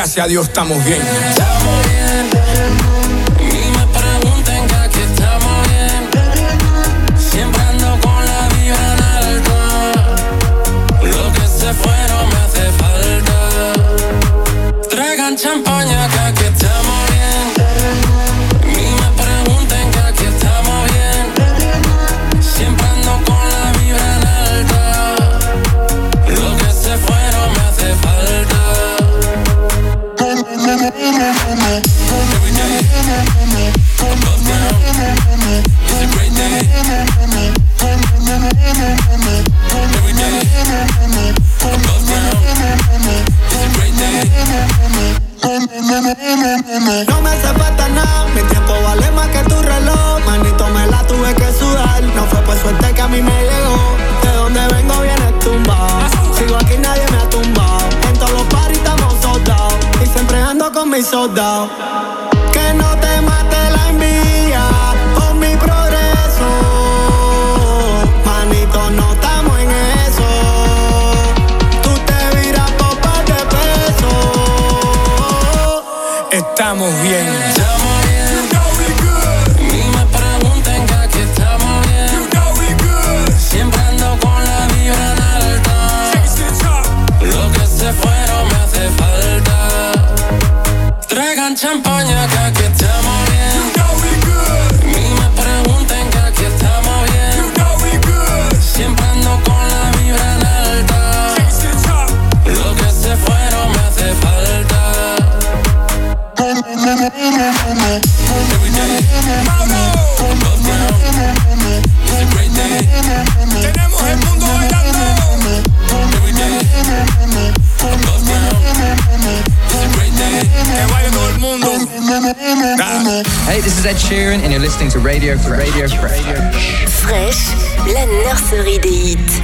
gracias a Dios estamos bien. Estamos bien, ni me pregunten que aquí estamos bien. Siempre ando con la vibra en alto. Lo que se fue no me hace falta. Traigan champaña que aquí estamos bien. Ni me pregunten que aquí estamos bien. Siempre ando con la vibra en alto. Lo que se fue no me hace falta. Every day, above ground, it's a great day. Every day, above ground, it's a great day. No me hace falta nada, mi tiempo vale más que tu reloj. Manito, me la tuve que sudar, no fue por suerte que a mí me llegó. De donde vengo viene tumbado, sigo aquí nadie me ha tumbado. En todos los parties estamos soldados y siempre ando con mis soldados. Que no te mate la envidia por mi progreso. Manito, no estamos en eso. Tú te viras por par de pesos. Estamos bien. Estamos bien, ni me pregunten que aquí estamos bien. Siempre ando con la vibra en alta. Lo que se fue no me hace falta. Traigan champaña que aquí estamos bien. Ni me pregunten que aquí estamos bien. Siempre ando con la vibra en alta. Lo que se fue no me hace falta. Every day, above ground, it's a great day. Tenemos el mundo bailando. Every day, above ground, it's a great day. Que baile todo el mundo. Hey, this is Ed Sheeran and you're listening to Radio Fresh. Fresh, la nurserie des hits.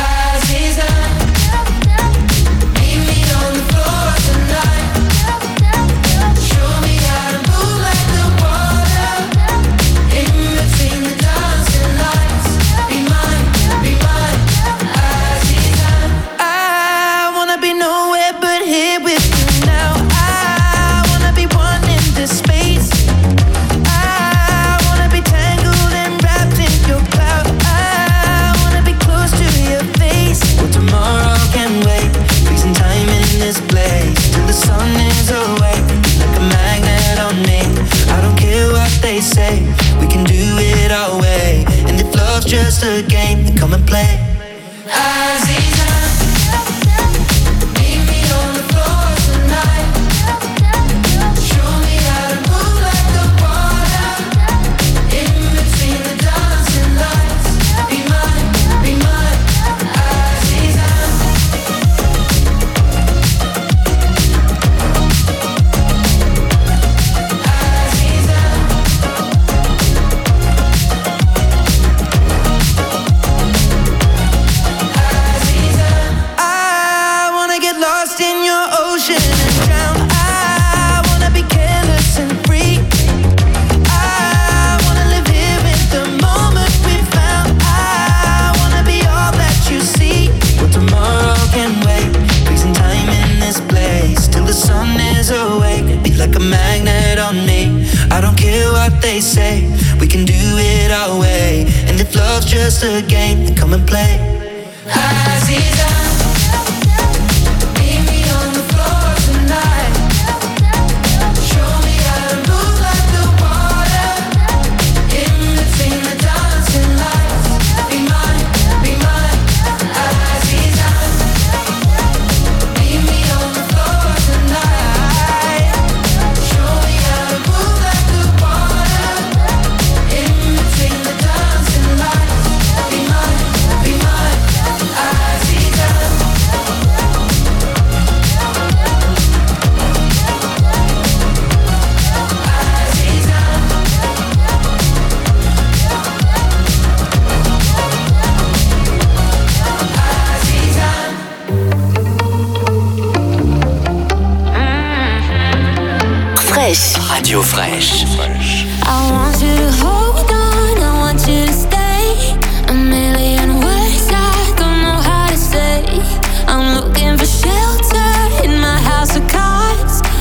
Say we can do it our way, and if love's just a game, then come and play. Aziza, meet me on the floor tonight. Show me how to move like the water in between the dancing lights. Be mine, Aziza. They say we can do it our way, and if love's just a game, then come and play. Aziza, meet me on the floor tonight. Show me how to move like the water in between the dancing lights. Be mine, Aziza. Meet me on the floor tonight. Show me how to move like the water in between the dancing lights. Be mine, Aziza. Fresh. Radio Fresh. I want you to hold on, I want you to stay. A million words I don't know how to say. I'm looking for shelter in my house of cards.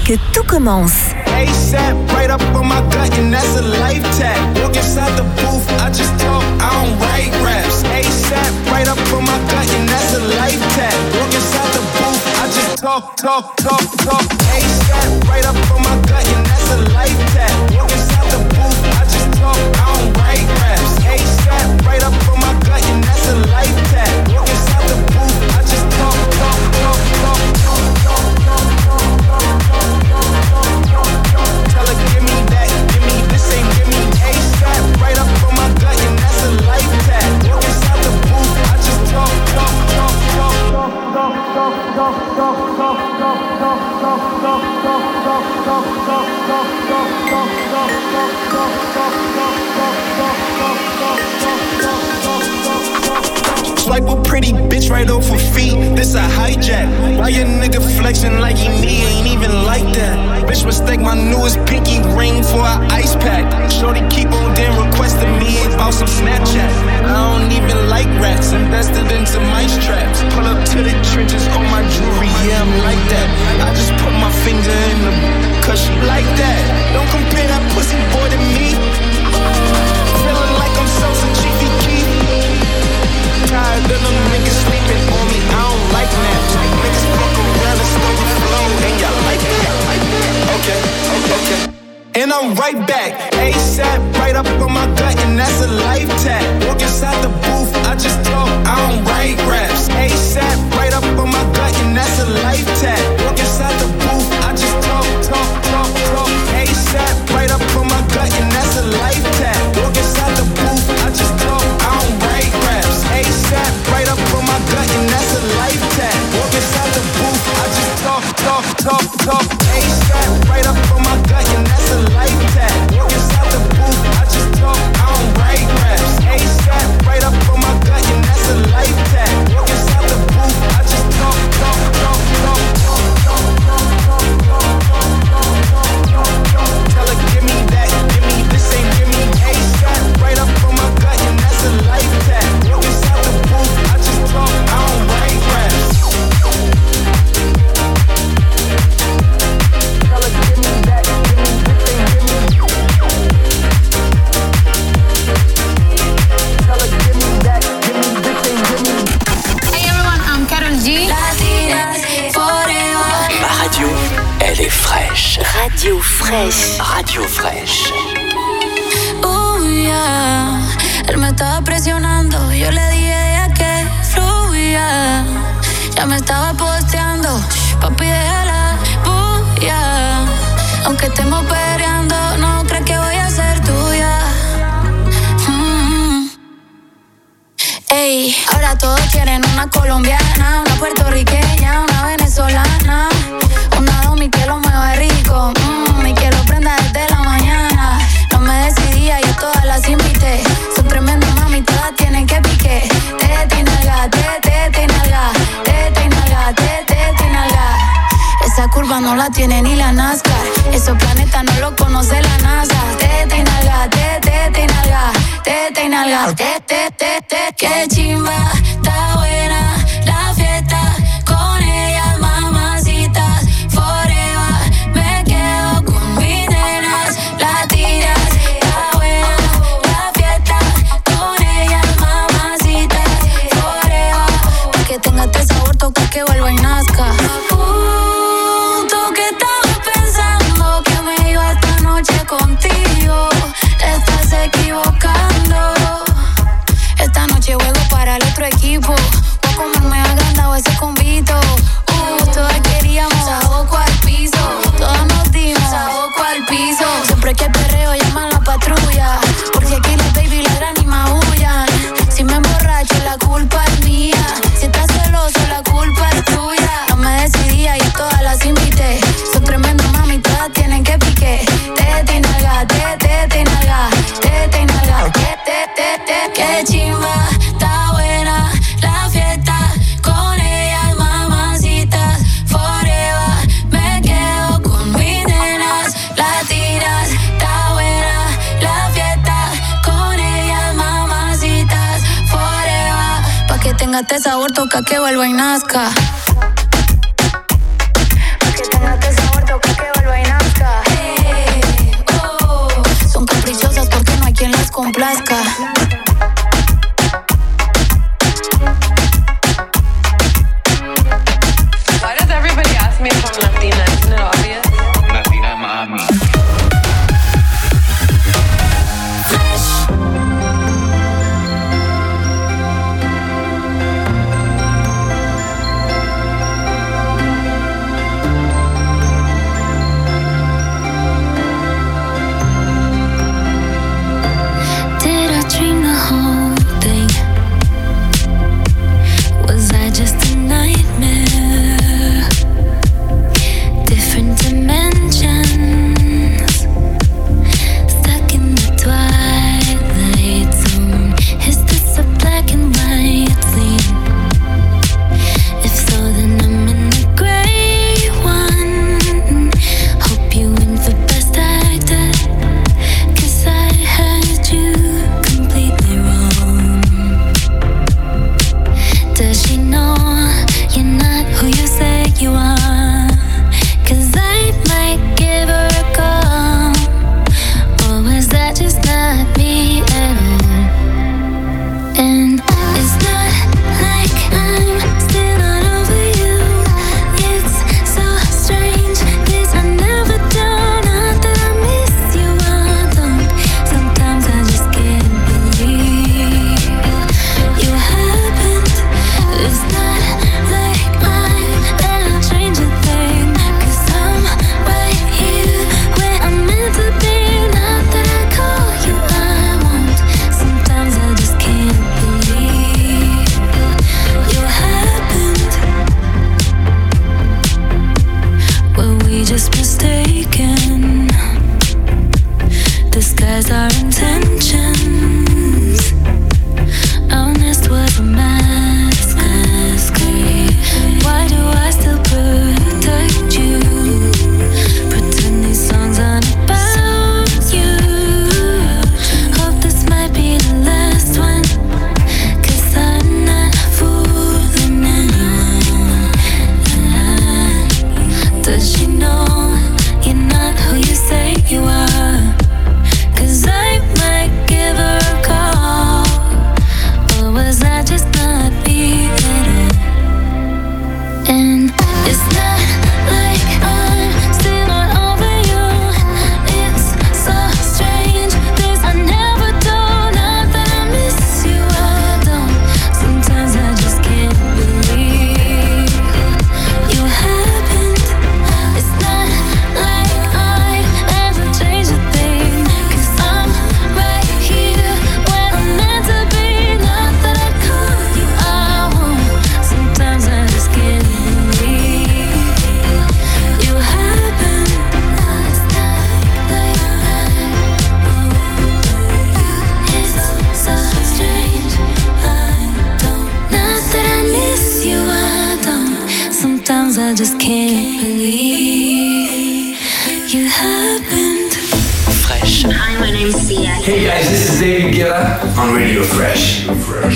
que tout commence. ASAP, right up on my gut, and that's a life tag. Walk inside the booth, I just talk, I don't write raps. ASAP, right up on my gut, and that's a life tag. Walk inside the booth, I just talk. ASAP, right up on my gut, and that's a life tag. Walk inside the booth, I just talk, I don't write raps. ASAP, right up on my gut, and that's a life tag. Walk inside the booth, I just talk. Tell her, give me that, give me this, ain't give me ASAP. Right up on my gut, and that's a life tag. Walk inside the booth, I just talk. Swipe a pretty bitch right off her feet, this a hijack. Why your nigga flexing like he me, ain't even like that. Bitch mistake my newest pinky ring for an ice pack. Shorty keep on damn requesting me about some Snapchat. I don't even like rats, invested in some mice traps. Pull up to the trenches on my jewelry, yeah, I'm like that. I just put my finger in the cause she like that. Don't compare that pussy boy to me. Feeling like I'm Sosa Chiefy Keef. Tired of them niggas sleeping on me, I don't like naps. Niggas fuck around and stole the flow, and y'all like that. Okay. And I'm right back, ASAP, right up on my gut, and that's a life tag. Walk inside the booth, I just talk, I don't write raps. ASAP, right up on my gut, and that's a life tag. Walk inside the booth, I just talk. ASAP, right up on my gut, and that's a life tag. Walk inside the booth, I just talk, I don't write raps. ASAP, right up on my gut, and that's a life tag. Walk inside the booth, I just talk. ASAP, right up on my gut, and that's a life tag. Walk inside the booth, I just talk, I don't write raps. ASAP, right up on my gut, and that's a life tag. Walk inside the booth, I just talk. Tell her, give me that, give me this, ain't give me ASAP, right up on my gut, and that's a life tag. Walk inside the booth, I just talk, I don't write raps. Tell her, give me that, give me this, ain't give me. Tell her, give me that, give me this, ain't give me. Hey everyone, I'm Karol G. Ma radio, elle est fraîche. Radio fraîche. Radio fraîche. Yeah. Él me estaba presionando, yo le dije que fluya. Ya me estaba posteando, papi déjala bulla. Aunque estemos peleando, no crees que voy a ser tuya. Ey, ahora todos quieren una colombiana, una puertorriqueña, una venezolana, una domi que lo mueve rico, y que lo prenda desde la mañana. No me decidía, yo todas las invité. Son tremendas mami, todas tienen que pique. Tete y nalga, tete y nalga, tete y nalga, tete y nalga. Esa curva no la tiene ni la NASCAR. Esos planetas no lo conoce la NASA. Tete y nalga, tete y nalga, tete y nalga, tete. Qué chimba, está buena la fiesta. Con ellas mamacitas, forever. Me quedo con mis nenas, las tiras. Está buena la fiesta. Con ellas mamacitas, forever. Pa' que tenga este sabor, toca que vuelva y nazca. ¿Tú qué estabas pensando? Que me iba esta noche contigo. Te estás equivocando. Esta noche juego para el otro equipo. Voy a comerme agrandado ese convito. Todas queríamos saboco al piso. Todas nos dimos saboco al piso. Siempre que perreo llaman la patrulla. Porque aquí las baby ladran y maullan. Si me emborracho la culpa es mía. Si estás celoso la culpa es tuya. No me decidía y todas las invité. Son tremendas mami, todas tienen que pique. Tete y nalga, tete y nalga, tete y nalga, tete. Qué chimba, está buena la fiesta. Con ellas mamacitas, forever. Me quedo con mis nenas, las tiras. Está buena la fiesta. Con ellas mamacitas, forever. Pa' que tenga este sabor, toca que vuelva y nazca. Pa' que tenga este sabor, toca que vuelva. disguise our intentions. Honest was a masquerade. Why do I still protect you? Pretend these songs aren't about you. Hope this might be the last one, 'cause I'm not fooling anyone. Does she know you're not who you say you are? 'Cause I might give her a call. Or was I just not being it? And it's not like I'm still not over you. It's so strange, this I never do. Not that I miss you, I don't. Sometimes I just can't believe you happened. It's not like I ever changed a thing, 'cause I'm right here where I'm meant to be. Not that I call you, I won't. Sometimes I just can't believe you happened. It's not like it's so strange, I don't. Not that I miss you, I don't. Sometimes I just can't believe you happened. Fresh. Hi, my name's Sia. Hey guys, this is David Guetta on Radio Fresh.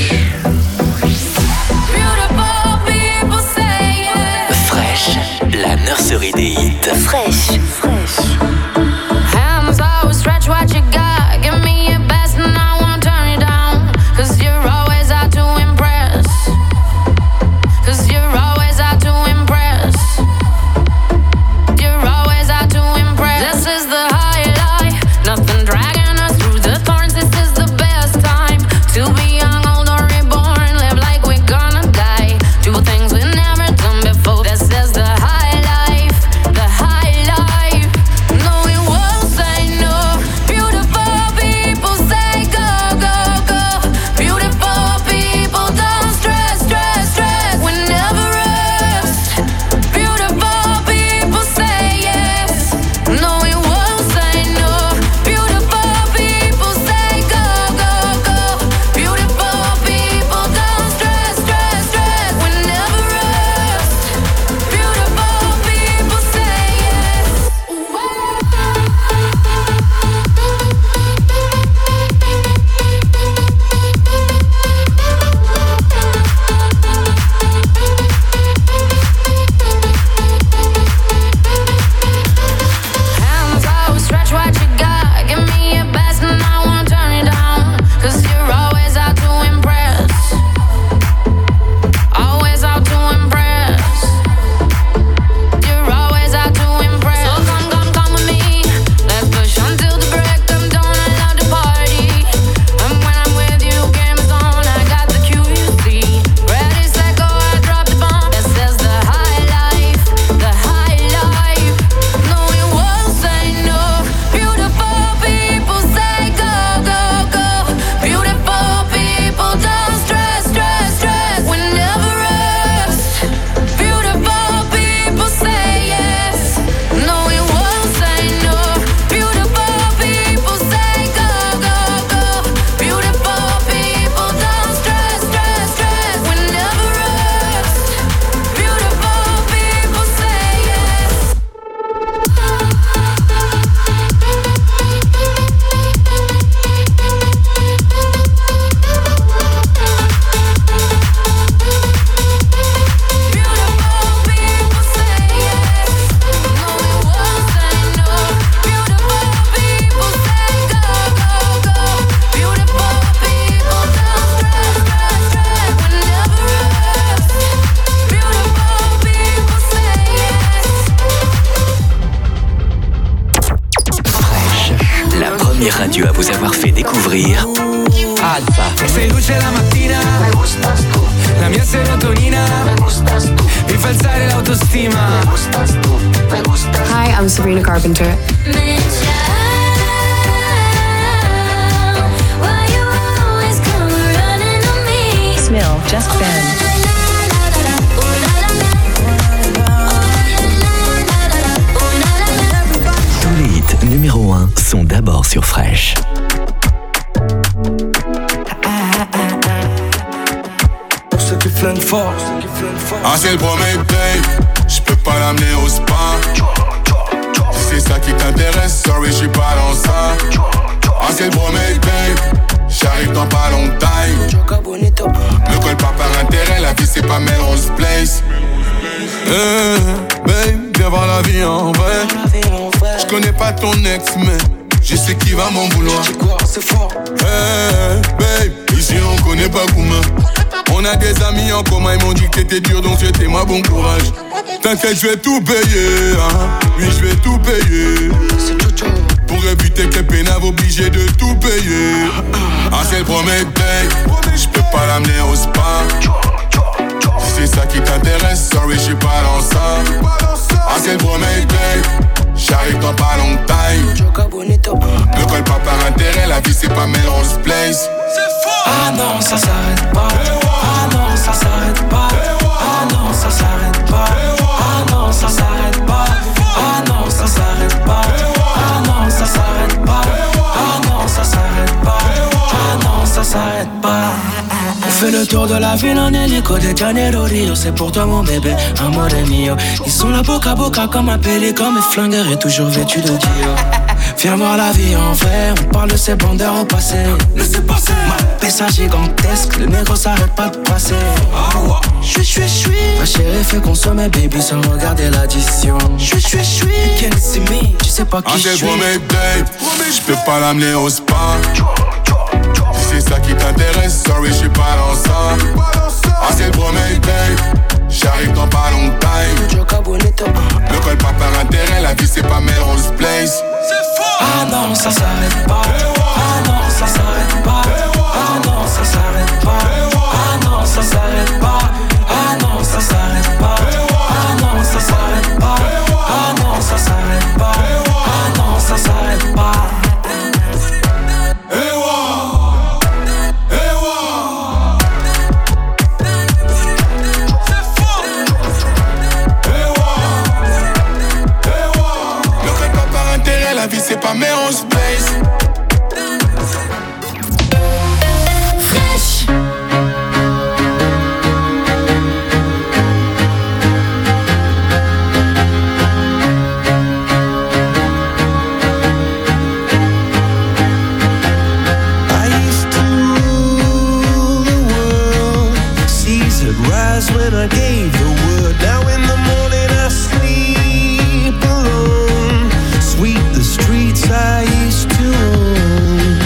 Beautiful people say it. Fresh, la nurserie des hits. Fresh. Hands always stretch what you got. Give me your best and I won't turn you down. 'Cause you're always out to impress. 'Cause you're always out to impress. You're always out to impress. This is the highlight. Nothing dragging us through the thorns. This is the best time to be young, old or reborn. Live like we're gonna die. Do things we've never done before. This is the high life. The high life. No, we won't say no. Beautiful people say go, go, go. Beautiful people don't stress, stress, stress. We never rest. Beautiful people say yes. No, we won't say no. Beautiful people say go, go, go. Beautiful people don't stress, stress, stress. We never rest. Beautiful people say yes. Hands always stretch what you got. Give me your best and I won't turn you down. 'Cause you're always out to impress. Always out to impress. You're always out to impress. So come with me. Let's push until the break of dawn. I love to party. And when I'm with you, game's on. I got the cue, you see. Ready, set, go, I drop the bomb. This is the high life. The high life. No, we won't say no. Beautiful people say go, go, go. Beautiful people don't stress, stress, stress. We never rest. Beautiful people say yes. No, we won't say no. Beautiful people say go, go, go. Beautiful people don't stress, stress, stress. We never rest. Beautiful people say yes. Beautiful people say yes. No, we won't say no. Beautiful people say go, go, go. Beautiful people don't stress, stress, stress. We never rest. Beautiful people say yes. Fresh, la première radio à vous avoir fait découvrir Alpha. Sei luce la mattina, la mia serotonina, mi fa alzare l'autostima. Hi, I'm Sabrina Carpenter. Smil, Just Ben. Tous les hits numéro 1 sont d'abord sur Fresh. Pour ceux qui flinguent fort. Ah, c'est le premier babe. J'peux pas l'amener au spa. Si c'est ça qui t'intéresse, sorry, j'suis pas dans ça. Ah, c'est le premier babe. J'arrive dans pas longtemps. Ne colle pas par intérêt, la vie c'est pas Melrose Place. Babe, viens voir la vie en vrai. J'connais pas ton ex, mais je sais qui va m'en vouloir. Babe, ici on connaît pas Gouma. On a des amis en commun, ils m'ont dit que t'étais dur, donc souhaitez-moi bon courage. T'inquiète, je vais tout payer, hein. Oui, je vais tout payer. Pour éviter que pénave obligé de tout payer. Ah, c'est le premier babe. J'peux pas l'amener au spa. Si c'est ça qui t'intéresse, sorry, j'suis pas dans ça. Ah, c'est le premier babe. J'arrive dans pas longtemps. Ne colle pas par intérêt, la vie c'est pas Melrose Place. Ah non, ça s'arrête pas. Ah non, ça s'arrête pas. Ah non, ça s'arrête pas. Ah non, ça s'arrête pas. Ah non, ça s'arrête pas. Ah non, ça s'arrête pas. Ah non, ça s'arrête pas. Ah non, ça s'arrête pas. On fait le tour de la ville en hélico de Janeiro Rio. C'est pour toi mon bébé, amore mio. Ils sont là boca à boca comme un pélican. Mes flingueurs est toujours vêtu de Dior. Viens voir la vie en vrai, on parle de ces bandeurs au passé. Laissez passer. Ma pessa gigantesque, le négro s'arrête pas de passer. Chui. Ma chérie fait consommer baby sans regarder l'addition. Chui. You can't see me, tu sais pas qui je suis. Ah, c'est le premier babe. J'peux pas l'amener au spa. Si c'est ça qui t'intéresse, sorry, j'suis pas dans ça. Ah, c'est le premier babe. J'arrive dans pas longtemps. Ne colle pas par intérêt, la vie c'est pas Melrose Place. Ah non, ça s'arrête pas. Ah non, ça s'arrête pas. Ah non, ça s'arrête pas. Ah non, ça s'arrête pas. Ah non, ça s'arrête pas. Ah non, ça s'arrête pas. Ah non, ça s'arrête pas. Ah non, ça s'arrête pas. La vie c'est pas Melrose Place. Fresh. I used to rule the world. Seas would rise when I gave the word. Now in the morning I sleep alone. Sweep the streets I used to own.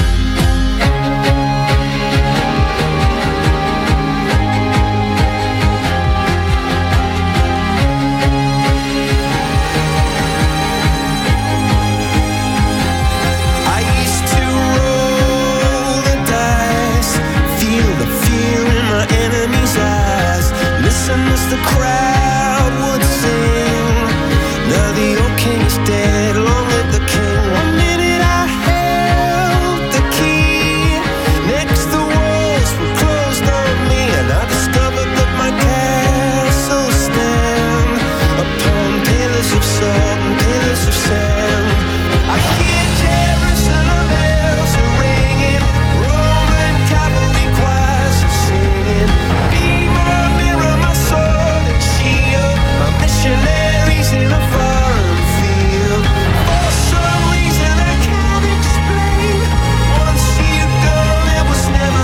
I used to roll the dice, feel the fear in my enemy's eyes. Listen as the crowd would sing. Now the old king is dead, long live the king. 1 minute I held the key. Next the walls were closed on me, and I discovered that my castle stand upon pillars of salt and pillars of sand. I hear Jerusalem bells are ringing, Roman cavalry choirs are singing. Be my mirror, my sword and shield, my missionaries in a foreign field. For some reason I can't explain, once you gone it was never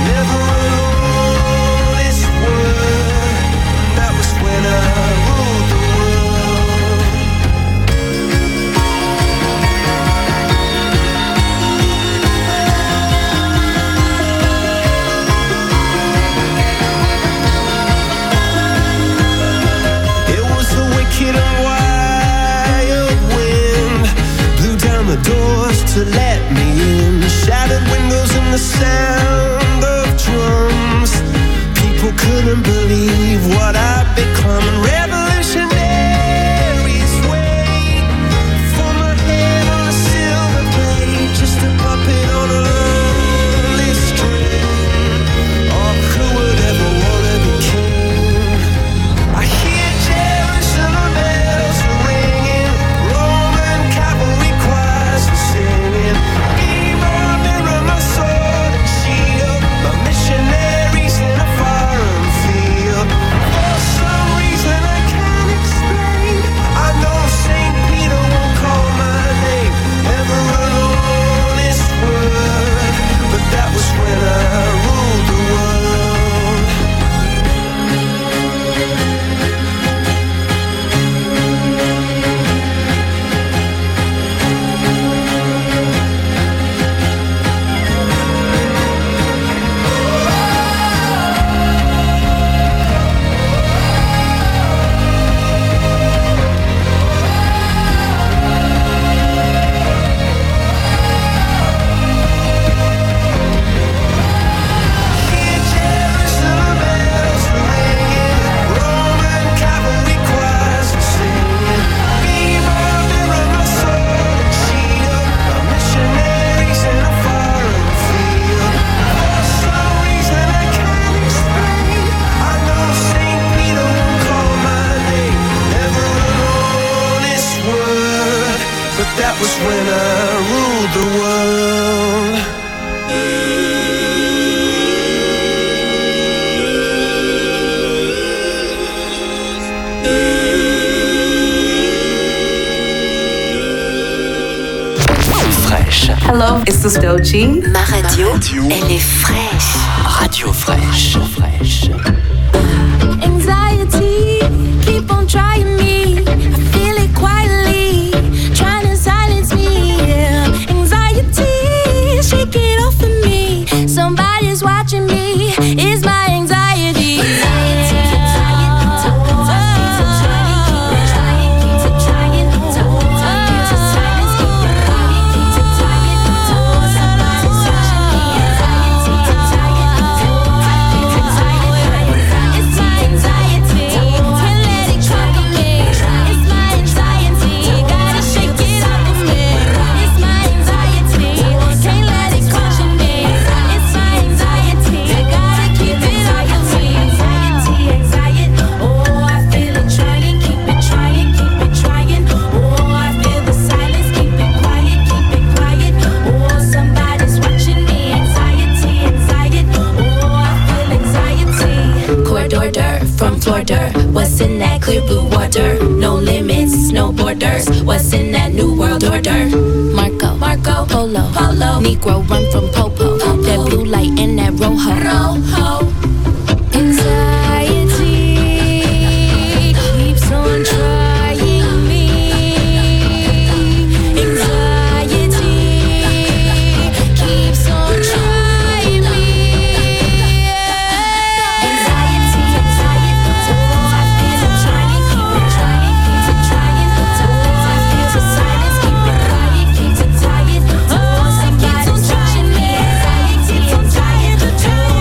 alone. This word, that was when I ruled the world. It was the wicked and wild wind, blew down the doors to let me in. Shattered windows and the sound of drums. People couldn't believe what I'd become. And revolutionaries wait for my head on a silver plate, just a puppet on a lonely string. Oh, who would ever wanna be king? I hear Jerusalem bells ringing, Roman cavalry choirs the world. Fraîche. Hello, it's the Dochi. Ma radio, elle est fraîche. Radio fraîche. Fraîche. Anxiety, keep on trying me. I feel it quietly, trying to silence me. Yeah. Anxiety, shake it off of me. Somebody's watching me. It's my anxiety. What's in that clear blue water? No limits, no borders. What's in that new world order? Marco, Polo, Negro run from Popo. That blue light and that rojo. Anxiety keeps on trying me. Anxiety keeps on trying me. Anxiety, oh, I feel it trying, keep it trying, keep it trying. Oh, I feel the silence, keep it quiet, keep it tired. Oh, somebody's watching me. Anxiety, I'm tired of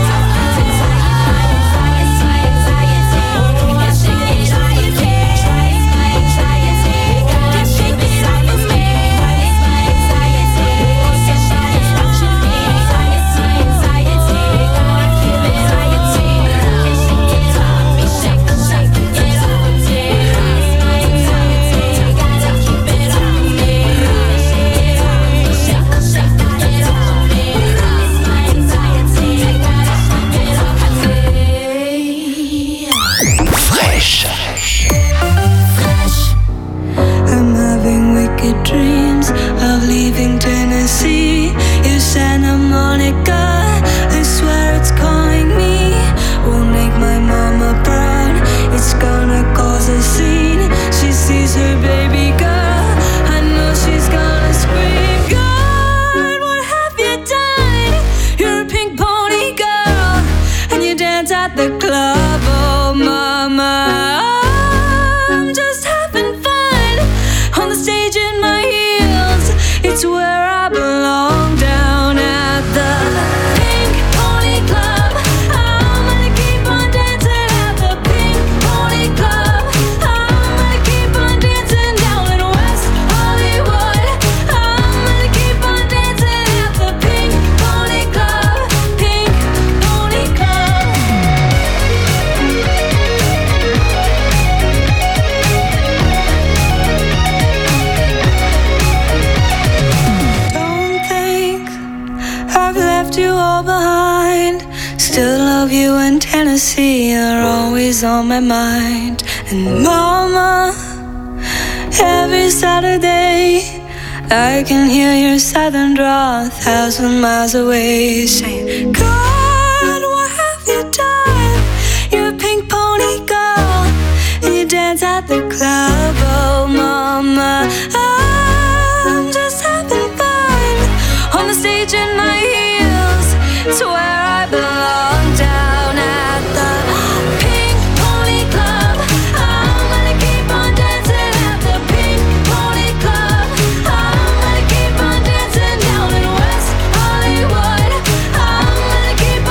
I'm having wicked dreams of leaving Tennessee. You Santa Monica, I swear it's calling me. Won't make my mama proud, it's gonna cause a scene. She sees her baby girl, I know she's gonna scream. God, what have you done? You're a pink pony girl, and you dance at the club, oh mama. I'm just having fun on the stage in my heels. It's where I belong, down at the Pink Pony Club. I'm gonna keep on dancing at the Pink Pony Club. I'm gonna keep on dancing down in West Hollywood. I'm gonna keep on dancing at the Pink Pony Club. Pink Pony Club. Don't think I've left you all behind. Still love you in Tennessee, you're always on my mind. And mama, every Saturday I can hear your southern drawl 1,000 miles away, saying, God, what have you done? You're a pink pony girl, and you dance at the club, oh mama. I'm just having fun on the stage in my heels. It's where I belong, down at the Pink Pony Club. I'm gonna keep on dancing at the Pink Pony Club. I'm gonna keep on dancing down in West Hollywood. I'm gonna keep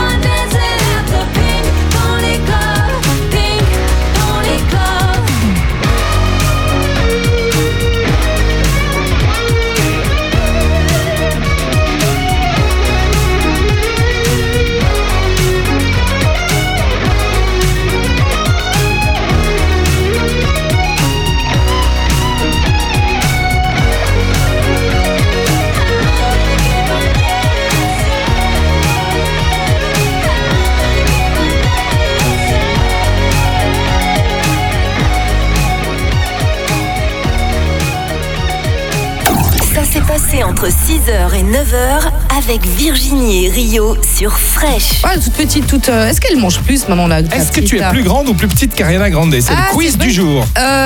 6h et 9h avec Virginie et Rio sur Fresh. Ah, toute petite, est-ce qu'elle mange plus maintenant là? Est-ce que tu es plus grande ou plus petite qu'Ariana Grande? C'est le quiz du jour.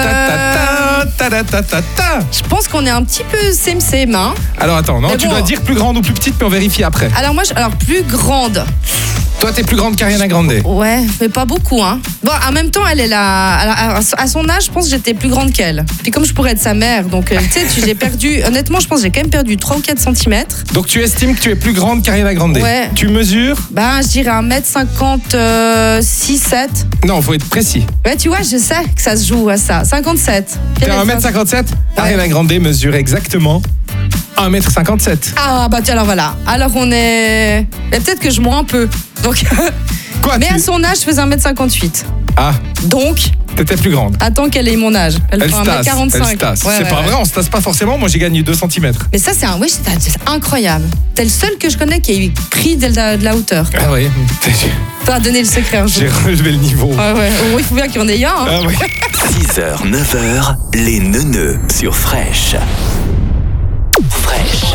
Je pense qu'on est un petit peu same, hein. Alors attends, non, tu dois dire plus grande ou plus petite, puis on vérifie après. Alors moi, plus grande. Toi, t'es plus grande qu'Ariana Grande. Ouais, mais pas beaucoup, hein. Bon, en même temps, elle est là. À son âge, je pense que j'étais plus grande qu'elle. Puis comme je pourrais être sa mère, donc tu sais, j'ai perdu. Honnêtement, je pense que j'ai quand même perdu 3 ou 4 cm. Donc tu estimes que tu es plus grande qu'Ariana Grande? Ouais. Tu mesures? Je dirais 1m56, 7. Non, faut être précis. Ouais, tu vois, je sais que ça se joue à ça. 57. T'es 1m57? Ouais. Ariana Grande mesure exactement 1m57. Ah, alors voilà. Alors on est. Et peut-être que je mens un peu. Donc. Quoi, mais à son âge, je faisais 1m58. Ah. Donc. T'étais plus grande. Attends qu'elle ait mon âge. Elle fait 1m45. Elle se tasse. Ouais, c'est pas vrai, on se tasse pas forcément. Moi, j'ai gagné 2 cm. Mais ça, c'est incroyable. T'es le seul que je connais qui a pris de la hauteur. Ah oui. T'as donné le secret un jour. J'ai relevé le niveau. Ouais. Il faut bien qu'il y en ait un. Hein. Ah oui. 6h, 9h, les neuneux sur Fresh. Fresh.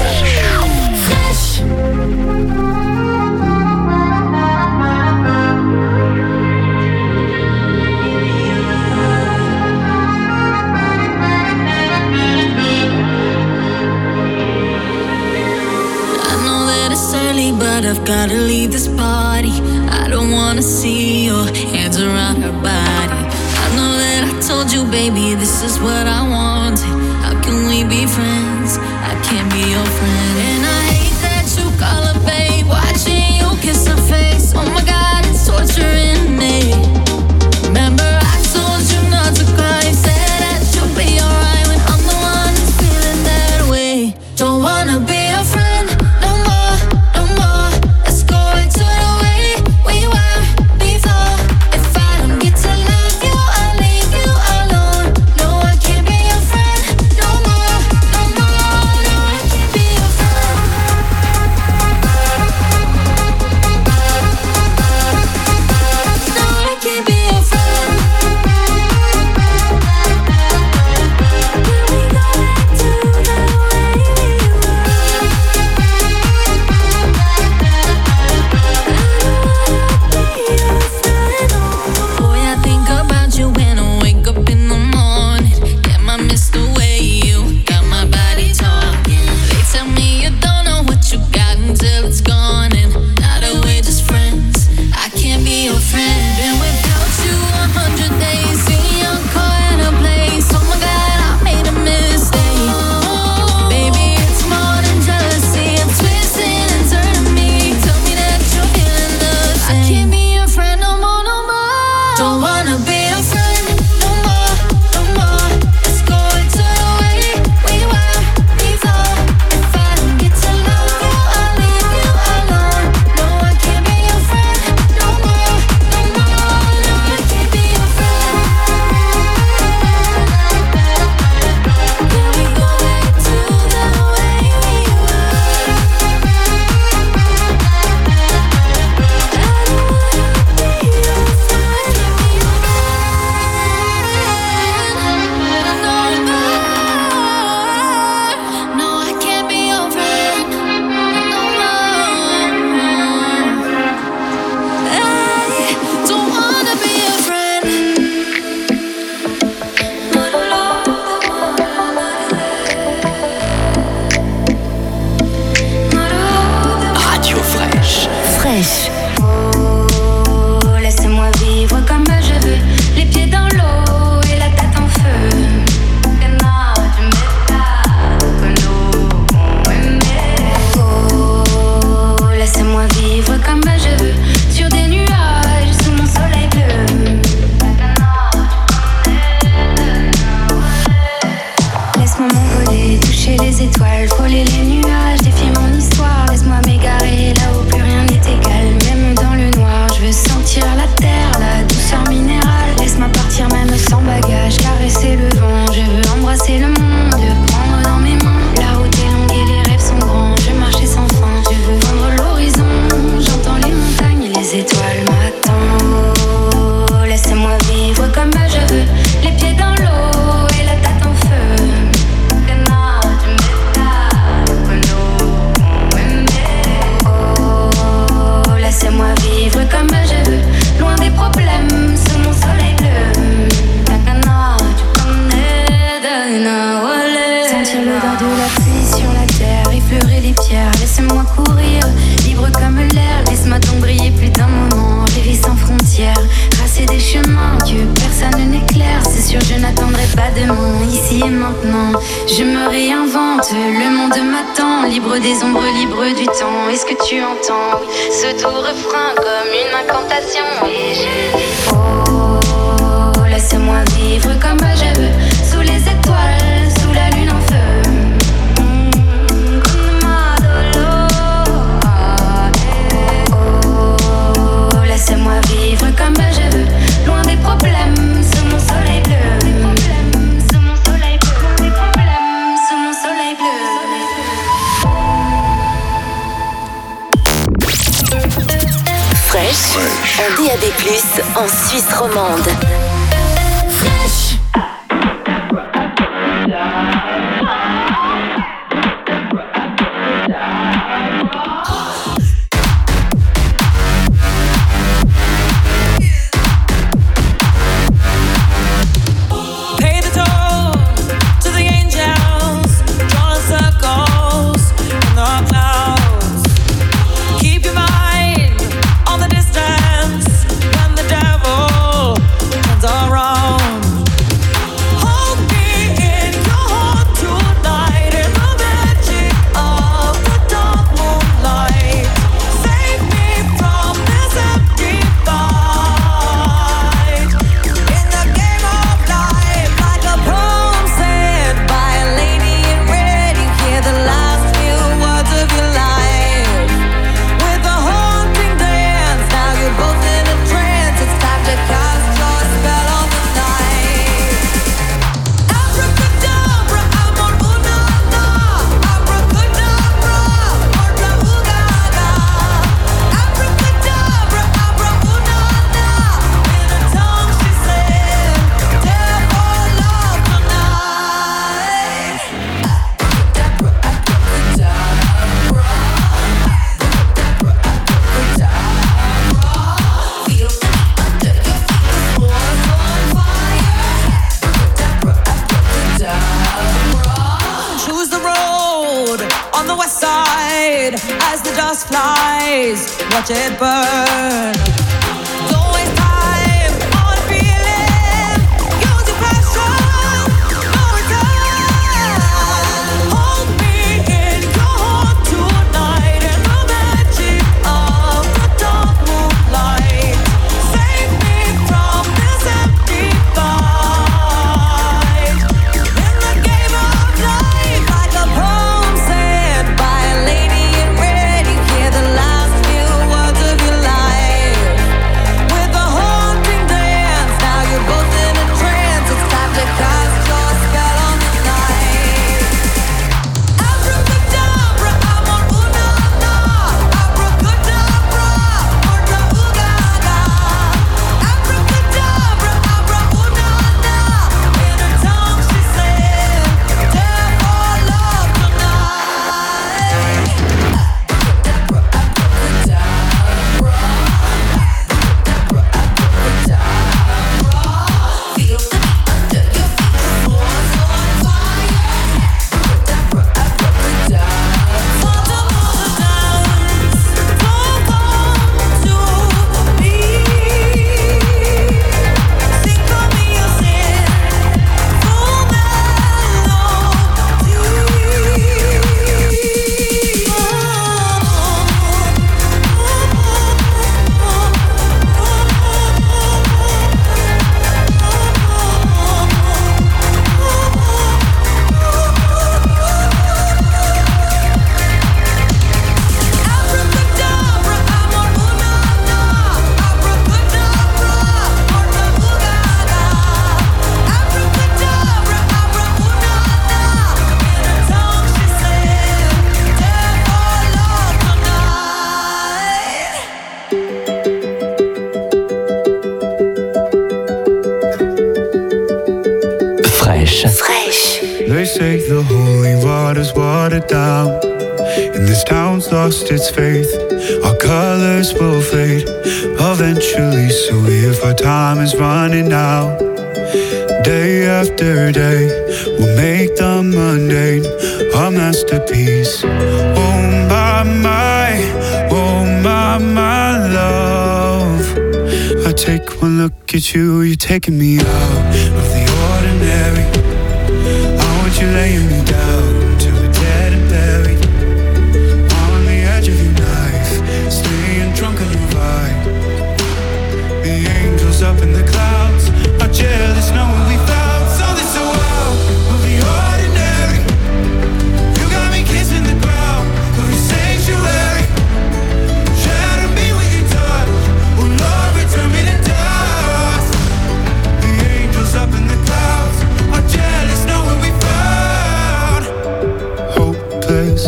But I've gotta leave this party. I don't wanna see your hands around her body. I know that I told you, baby, this is what I wanted. How can we be friends? I can't be your friend. And I hate that you call her babe, watching you kiss her face. Oh my God, it's torturing me. Remember I told you not to cry, said that you'll be alright when I'm the one who's feeling that way. Don't wanna be your friend. étoiles, frôler les nuages, défier mon histoire, laisse-moi m'égarer là où plus rien n'est égal. laisse-moi courir, libre comme l'air, laisse-moi donc briller plus d'un moment, rêver sans frontières, tracer des chemins que personne n'éclaire, c'est sûr je n'attendrai pas demain, ici et maintenant, je me réinvente, le monde m'attend, libre des ombres, libre du temps, est-ce que tu entends, oui, ce doux refrain comme une incantation, et je dis oh, laisse-moi vivre comme je veux, sous les étoiles, sous la lune en feu. Laisse-moi vivre comme je veux, loin des problèmes, sous mon soleil bleu. Sous mon soleil bleu, loin des problèmes, sous mon soleil bleu. Fresh, en DAB+, en Suisse romande. Fresh. Watch it burn. They say the holy water's watered down, and this town's lost its faith. Our colors will fade eventually, so if our time is running out, day after day, we'll make the mundane our masterpiece. Oh my take one look at you, you're taking me out of the ordinary. I want you laying me down till we're dead and buried. On the edge of your knife, staying drunk on your vibe. The angels up in the clouds are jealous knowing we found something so out of the ordinary. You got me kissing the ground of your sanctuary. Shadow me with your touch, oh Lord, return me to dust. The angels up in the clouds are jealous knowing we found hopeless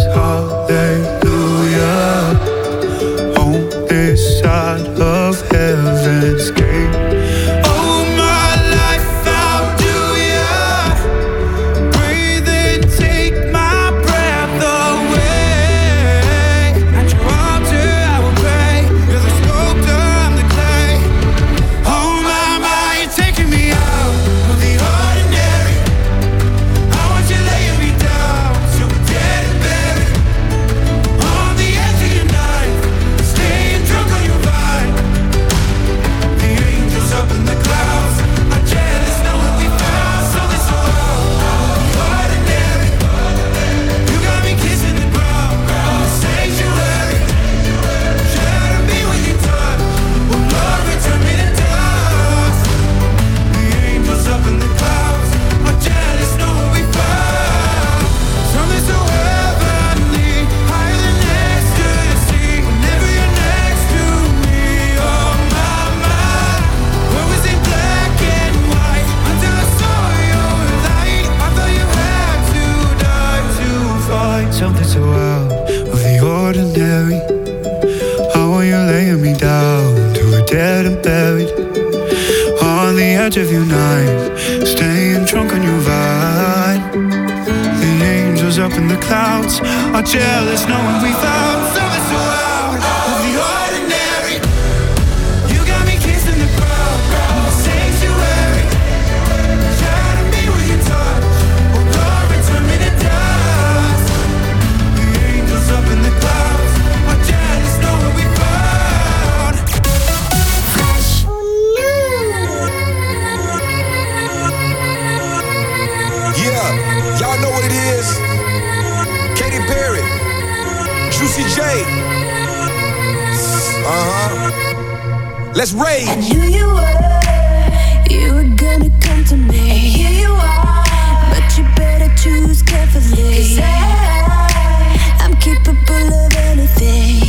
hallelujah on this side of heaven's gate. Oh my life, how do ya breathe and take my breath away? At your altar I will pray. You're the sculptor, I'm the clay. Oh my, you're taking me out of the ordinary. I want you laying me down till we're dead and buried. On the edge of your knife, staying drunk on your vine. The angels up in the clouds are jealous knowing we found something so out of the ordinary. You got me kissing the ground in the sanctuary. Shadow me with your touch, oh Lord, return me to dust. The angels up in the clouds are jealous knowing we found something so heavenly, higher than ecstasy. Whenever you're next to me, oh my, what was in black and white until I saw your light? I thought you had to die to find something so out of the ordinary. I want you laying me down till we're dead and buried. On the edge of your knife, staying drunk on your vine. The angels up in the clouds are jealous knowing we found something so out of the ordinary. You got me kissing the ground in the sanctuary. Shadow me with your touch, oh Lord, return me to dust. The angels up in the clouds are jealous knowing we found Yeah, y'all know what it is. Katy Perry, Juicy J. Let's rage. I knew you were gonna come to me. And here you are, but you better choose carefully. 'Cause I'm capable of anything,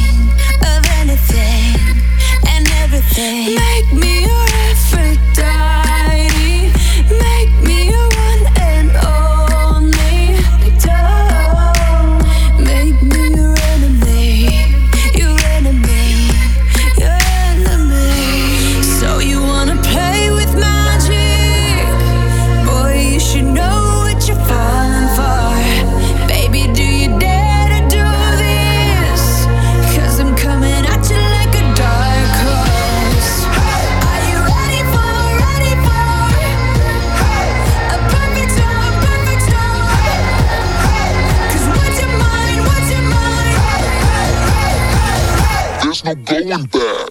and everything. Make me your Aphrodite, make me your one and only. Don't make me your enemy, your enemy, your enemy. So you wanna play with magic? Boy, you should know what you're falling for. Baby, do you dare to do this? 'Cause I'm coming at you like a dark horse. Are you ready for a perfect storm, perfect storm? 'Cause what's your mind, There's no going back.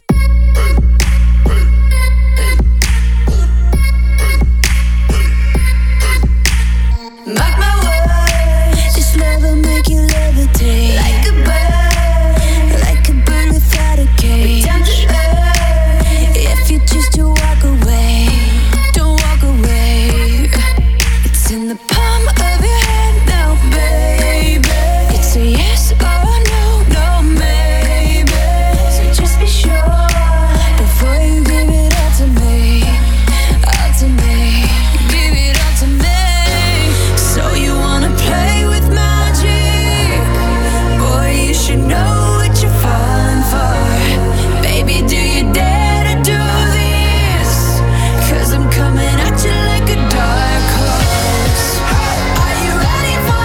Mark my words, this love will make you levitate like a bird without a cage. Down to earth, if you choose to walk away, don't walk away. It's in the palm of your hand now, baby. It's a yes or no, no maybe. So just be sure before you give it all to me, all to me. Give it all to me. So you wanna play with magic? Boy, you should know what you're falling for. Baby, do you dare to do this? 'Cause I'm coming at you like a dark horse. Are you ready for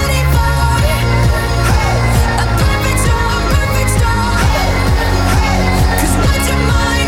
a perfect storm, perfect storm? 'Cause what's your mind,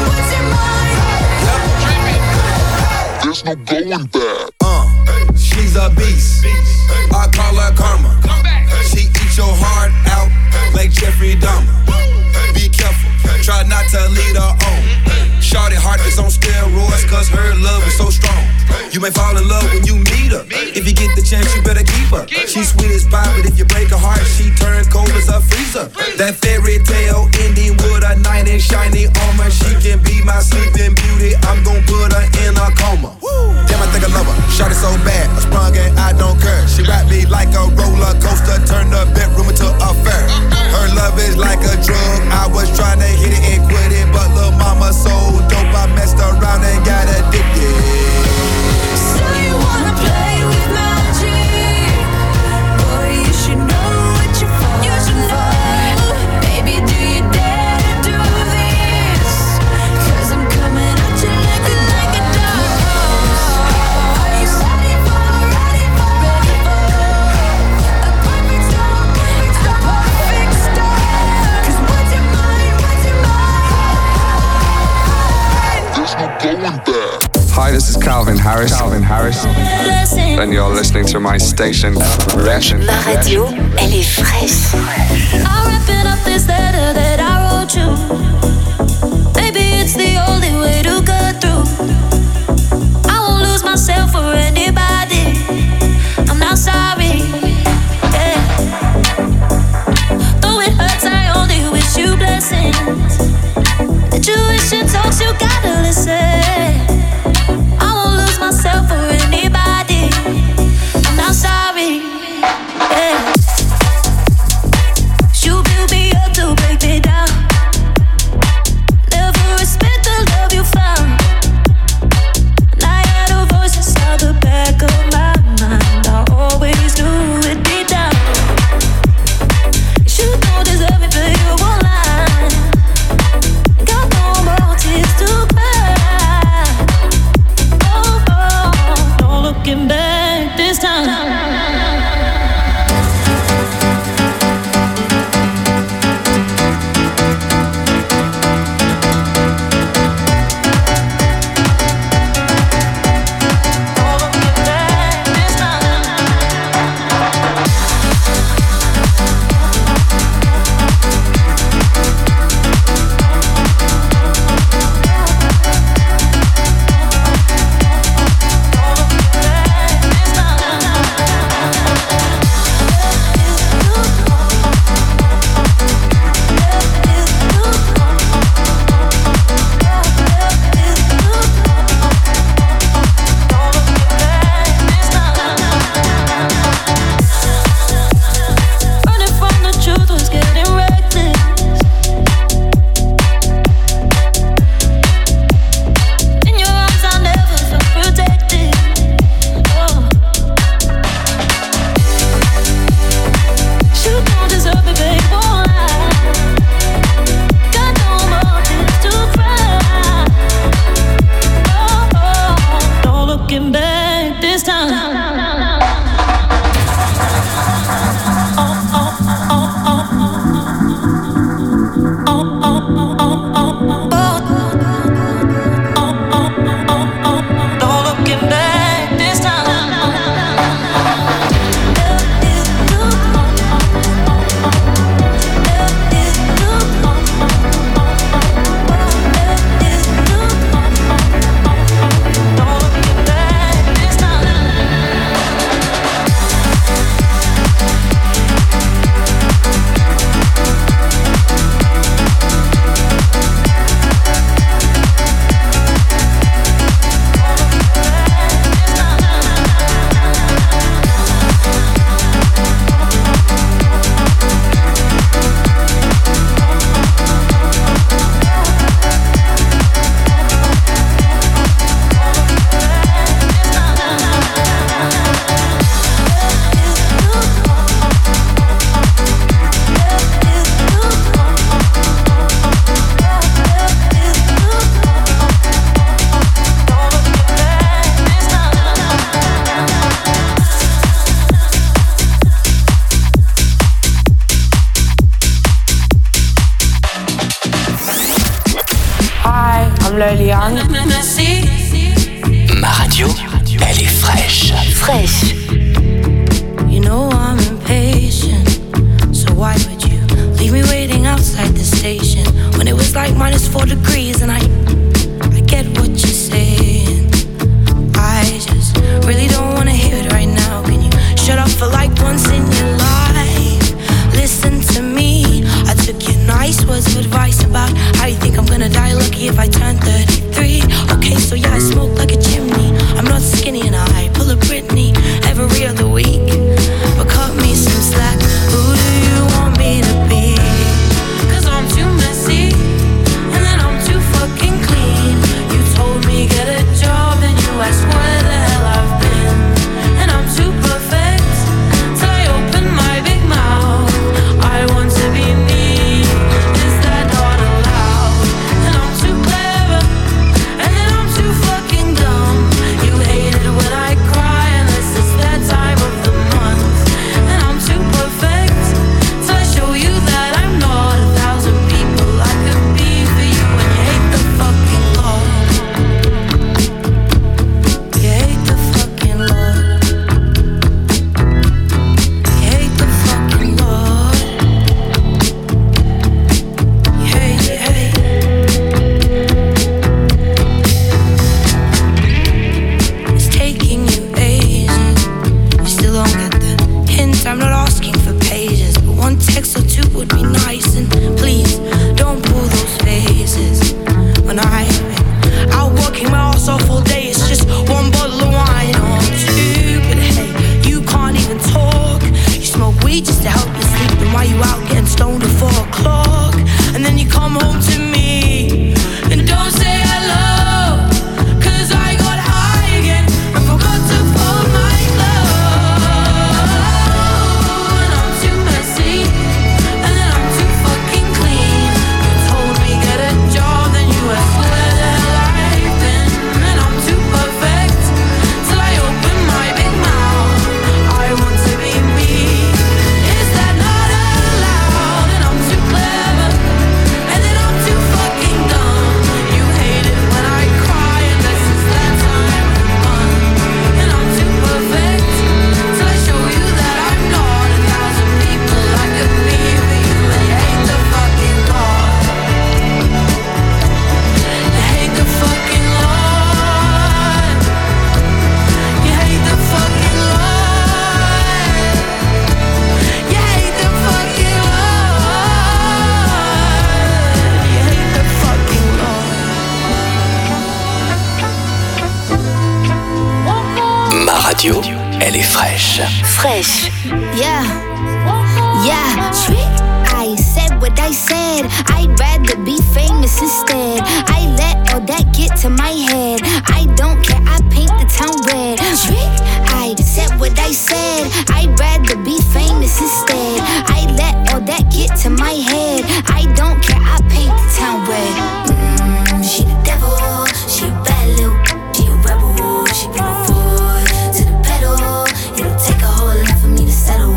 There's no going back. She's a beast. I call her karma. She eats your heart out like Jeffrey Dahmer. Be careful, try not to lead her on. Shorty heart heart is on steroids, cause her love is so strong. You may fall in love when you meet her. If you get the chance, you better keep her. She's sweet as pie, but if you break her heart, she turns cold as a freezer. That fairy tale ending with a knight in shiny armor. She can be my sleeping beauty. I'm gon' put her in a coma. Damn, I think I love her. Shot it so bad, I sprung and I don't care. She wrapped me like a roller coaster, turned the bedroom into a fair. Her love is like a drug. I was trying to hit it and quit it, but lil' mama so dope, I messed around and got addicted. So you wanna play with magic? Boy, you should know what you're for. You should know. Baby, do you dare to do this? 'Cause I'm coming at you like a dog. Are you ready for a perfect storm? It's the perfect storm. 'Cause what's your mind? There's no going back. Hi, this is Calvin Harris. And you're listening to my station, Fresh. Ma radio, elle est fraîche. I'm wrapping up this letter that I wrote you. Maybe it's the only way to cut through. I won't lose myself for anybody. I'm not sorry. Yeah. Though it hurts, I only wish you blessings. The tuition talks, you gotta listen. I won't lose myself for anybody. I'm not sorry. Yeah. You build me up to break me down. Never respect the love you found. And I had a voice inside the back of my mind. I always knew it deep down. You don't deserve me, but you won't lie. Got no more tears to cry. Oh, oh, no looking back this time. Loliane. Ma radio, elle est fraîche. Fraîche. You know I'm impatient, so why would you leave me waiting outside the station when it was like -4 degrees and I get what you're saying. I just really don't wanna hear it right now. Can you shut up for like once in your life? Listen to me. I took your nice words of advice about how you think I'm gonna die lucky if I turn 33. Okay, so yeah, I smoke like a chimney. I'm not skinny and I pull a Britney every other week. But cut me some slack. Who do you want me to be? 'Cause I'm too messy and then I'm too fucking clean. You told me get a job and you asked where the hell I've been. And I'm too perfect till I open my big mouth. I want to be me. Is that not allowed? And I'm too clever and then I'm too fucking dumb. You hate it when I cry unless it's that time of the month. And I'm too perfect till I show you that I'm not 1,000 people I could be for you. And you hate the fucking Lord. You hate the fucking Lord. You hate the fucking Lord. You hate, you hate. It's taking you ages. You still don't get the hint. I'm not asking for pages, but one text or two would be nice. And please don't pull those faces. When I've been out working my ass off all day, it's just one bottle of wine or two. But hey, you can't even talk. You smoke weed just to help you sleep. Then why you out getting stoned at 4 o'clock? And then you come home to me and don't say hello. 'Cause I got high again and forgot to fold my clothes. And I'm too messy and then I'm too fucking clean. You told me get a job, then you asked where the hell I've been. And I'm too perfect till I open my big mouth. I want to be me. Is that not allowed? And I'm too clever and then I'm too fucking dumb. You hate it when I cry unless it's that time of the month. And I'm too perfect till I show you that I'm not 1,000 people I could be for you. And you hate the fucking Lord. You hate the fucking Lord. You hate the fucking Lord. You hate the fucking Lord. You hate the fucking Lord. Ma radio, elle est fraîche. Fresh. Yeah. Yeah. Trick. I said what I said. I'd rather be famous instead. I let all that get to my head. I don't care. I paint the town red. Trick. I said what I said. I'd rather be famous instead. I let all that get to my head. I don't care. I paint the town red. She the devil. She a bad little. She a rebel. She bring the foot to the pedal. It'll take a whole lot for me to settle.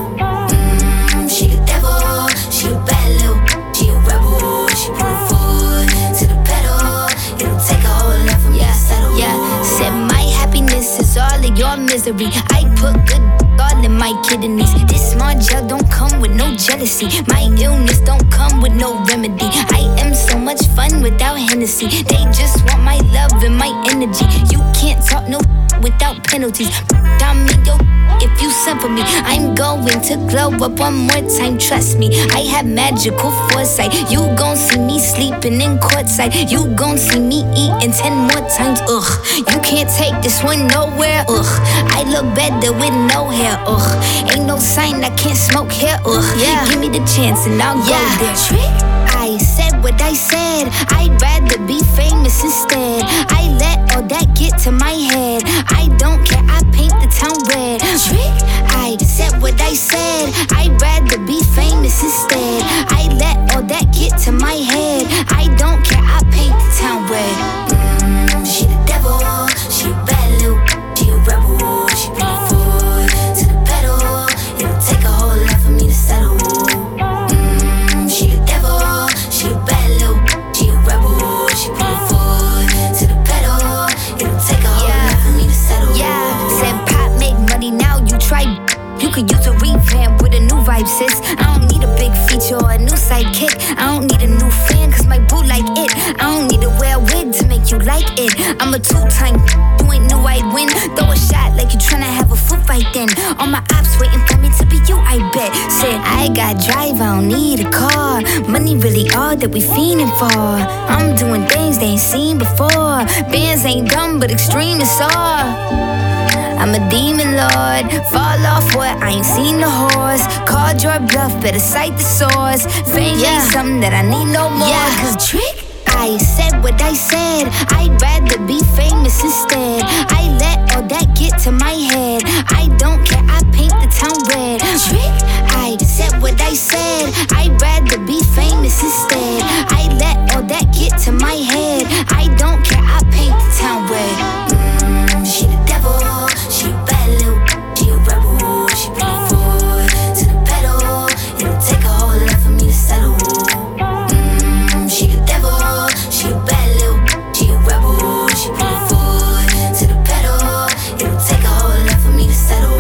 She the devil. She a bad little. She a rebel. She bring the foot to the pedal. It'll take a whole lot for me to settle. Yeah, said my happiness is all of your misery. I put good all in my kidneys. This small gel don't come with no jealousy. My illness don't come with no remedy. I am so much fun without Hennessy. They just want my love and my energy. You can't talk no without penalties. I'm in your if you send for me. I'm going to glow up one more time, trust me. I have magical foresight. You gon' see me sleeping in courtside. You gon' see me eating 10 more times, ugh. You can't take this one nowhere, ugh. I look better with no hair, ugh. Ain't no sign I can't smoke hair, ugh. Yeah. Give me the chance and I'll go there. Trick. I said what I said. I'd rather be famous instead. I let all that get to my head. I don't care. I paint the town red. Trick. I said what I said. I'd rather be famous instead. I let all that get to my head. I don't care. I paint the town red. She the devil. She a bad little. She a rebel. She bring the foot to the pedal. It'll take a whole lot for me to settle. She the devil. She a bad little. She a rebel. She bring the foot to the pedal. It'll take a whole lot for me to settle. Yeah, said pop make money now. You try. You could use a revamp with a new vibe, sis. I don't need a big feature or a new sidekick. I don't need a new fan. I'm a two-time, you ain't knew I'd win. Throw a shot like you tryna have a foot fight then. All my ops waiting for me to be you, I bet. Said I got drive, I don't need a car. Money really all that we fiending for. I'm doing things they ain't seen before. Bands ain't dumb, but extreme is all. I'm a demon lord, fall off what? I ain't seen the horse. Called your bluff, better cite the source. Fame ain't something that I need no more. Cause trick, I said what I said. I'd rather be famous instead. I let all that get to my head. I don't care, I paint the town red. Trick, I said what I said. I'd rather be famous instead. I let all that get to my head. I don't care, I paint the town red. She the devil. She a bad little, she a rebel. She bring it forward to the pedal. It'll take a whole lot for me to settle. She the devil, she a bad little, she a rebel. She bring it forward to the pedal. It'll take a whole lot for me to settle.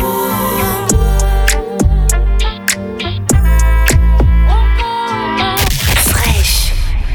Fresh.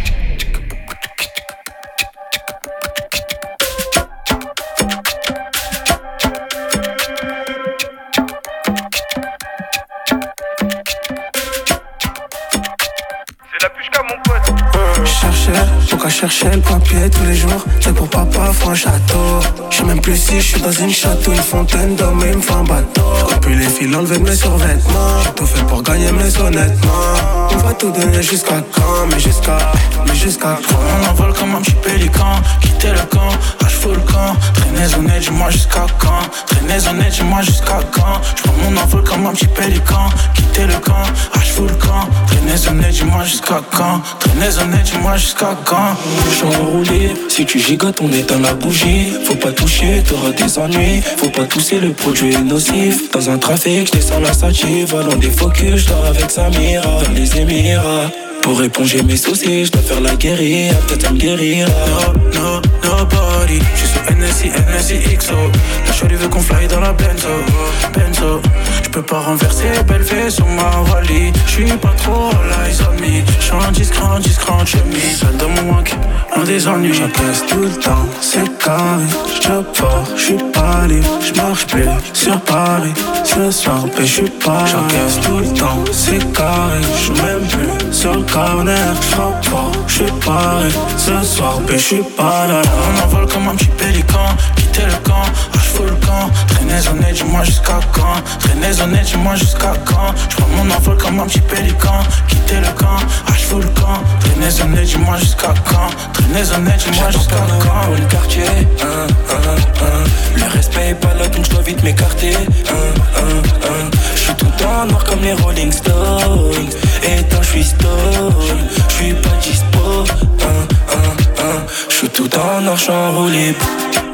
Donc à chercher le papier tous les jours. C'est pour papa, faut un château. J'sais même plus si j'suis dans une château, une fontaine d'hommes et il me faut un bateau. J'copie les fils, enlever mes survêtements. J'ai tout fait pour gagner mais honnêtement on va tout donner jusqu'à quand, mais jusqu'à quand. On envole comme un petit pélican. Quitter le camp, full camp. Traînez honnête, dis-moi jusqu'à quand. Traînez honnête, dis-moi jusqu'à quand. J'prends mon envol comme un petit pélican. Quitter le camp, full camp. Traînez honnête, dis-moi jusqu'à quand. Traînez honnête, dis-moi jusqu'à quand. J'suis enroulé, si tu gigotes on éteint la bougie. Faut pas toucher, t'auras des ennuis. Faut pas tousser, le produit est nocif. Dans un trafic, j'descends la sativa. Dans des focus, j'dors avec Samira. Dans les Émirats, pour éponger mes soucis, j'dois faire la guérilla. Peut-être ça me guérira. Nobody. J'suis sur NSI, XO. La shorty veut qu'on fly dans la Benzo. J'peux pas renverser, belle fée sur ma Wally. J'suis pas trop all eyes on me. J'suis en discret en chemise. Seul dans mon manque, loin des ennuis. J'encaisse tout le temps, c'est carré. J'job fort, j'suis pas libre. J'marche plus sur Paris. Ce soir, j'suis pas. J'encaisse tout le temps, c'est carré. J'suis même plus sur le corner. J'frappe fort, j'suis paré. Ce soir, j'suis pas là. On envole comme un petit pélican. Quitter le camp, j'fous le camp. Traînez honnête, dis-moi jusqu'à quand. Traînez honnête, dis-moi jusqu'à quand. J'prends mon envol comme un petit pélican. Quitter le camp, j'fous le camp. Traînez honnête, dis-moi jusqu'à quand. Traînez honnête, dis-moi jusqu'à quand. Pour le quartier, le respect est pas là donc j'dois vite m'écarter. J'suis tout en noir comme les Rolling Stones. Et tant j'suis stone, j'suis pas dispo. J'suis tout en noir, j'suis enroulé.